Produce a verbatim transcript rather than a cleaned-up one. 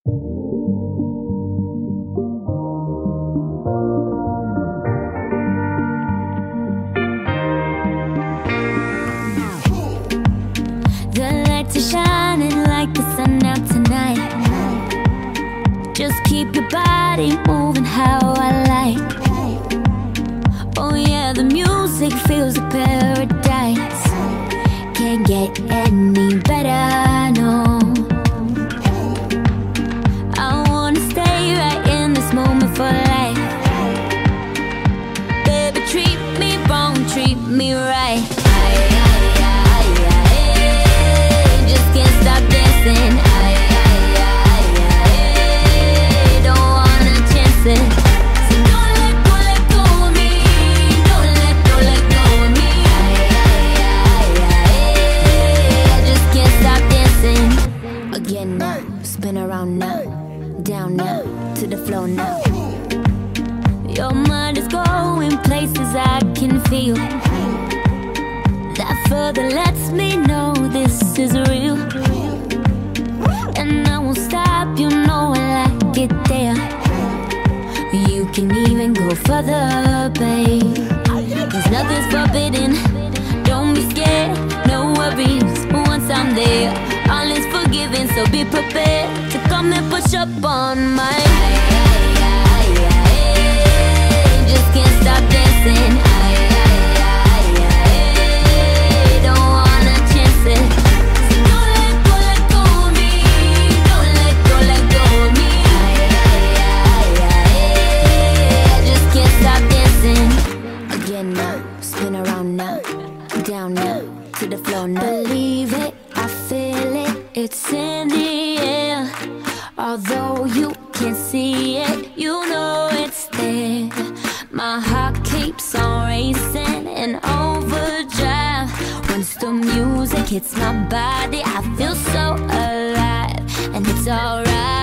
The lights are shining like the sun out tonight. Just keep your body moving how I like. Oh yeah, the music feels like paradise. Can't get any better, no. I wanna stay right in this moment for life. Baby, treat me wrong, treat me right. Just can't stop dancing. Don't wanna chance it. So don't let go, let go of me. Don't let go, let go of me. I just can't stop dancing. Again now, spin around now, down now, to the floor now. Your mind is going places I can feel. That further lets me know this is real. And I won't stop, you know I like it there. You can even go further, babe. Cause nothing's forbidden. Don't be scared, no worries. Once I'm there, all is forgiven. So be prepared to come and push up on my. Just can't stop dancing. Don't wanna chance it. So don't let go, let go of me. Don't let go, let go of me. I just can't stop dancing. Again now, spin around now, down now, to the floor now. Believe it, I feel it, it's in the air. Although you can't see it, you know it's there. My heart keeps on racing in overdrive. Once the music hits my body, I feel so alive. And it's alright.